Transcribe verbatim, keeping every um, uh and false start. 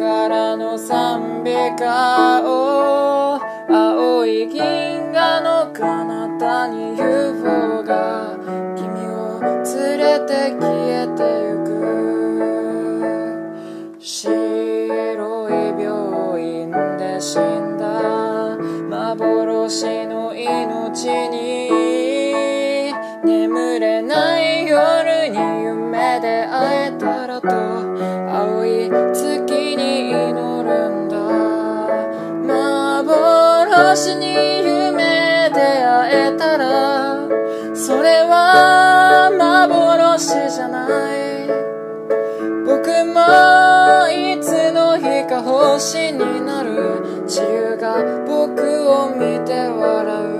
からの賛美歌を青い銀河の彼方に ユーフォー が君を連れて消えてゆく。白い病院で死んだ幻の命に眠れない夜に夢で会えたらと青い月に祈るんだ。幻に夢で会えたらそれは幻じゃない。僕もいつの日か星になる。自由が僕を見て笑う。